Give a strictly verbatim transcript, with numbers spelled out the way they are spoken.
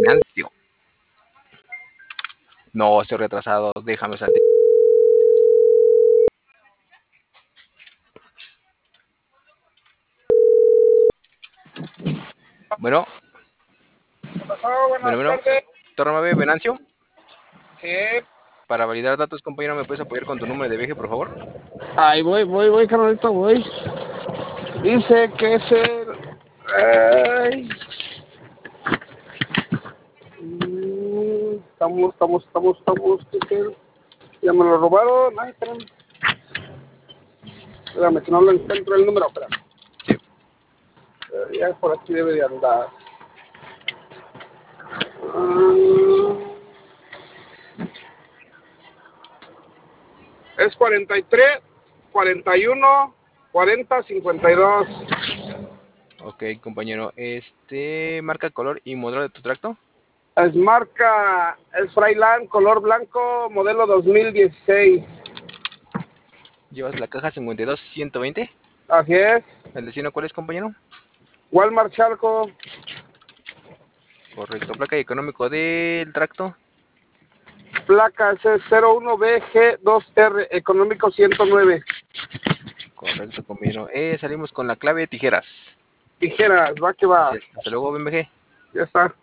Venancio. No, estoy retrasado, déjame salir. Bueno. ¿Qué pasó? Bueno, Buenas bueno. tardes. Torname Venancio. Sí. Para validar datos, compañero, ¿me puedes apoyar con tu número de viaje, por favor? Ahí voy, voy, voy, carnalito, voy. Dice que es el... Ay. Mm, Estamos, estamos, estamos, estamos. ¿Qué es el? Ya me lo robaron. Ay, espérame. Espérame, que no lo encuentro el número, espérame. Sí. Eh, ya por aquí debe de andar. Ah, es cuarenta y tres, cuarenta y uno, cuarenta, cincuenta y dos. Ok, compañero. Este, marca, color y modelo de tu tracto. Es marca, es Freiland, color blanco, modelo dos mil dieciséis. Llevas la caja cincuenta y dos ciento veinte. Así es. ¿El destino cuál es, compañero? Walmart Chalco. Correcto. Placa y económico del tracto. Placa C cero uno B G dos R, económico ciento nueve. Correcto, compañero. Eh, salimos con la clave de tijeras. Tijeras, va que va. Así es. Hasta luego, B M G. Ya está.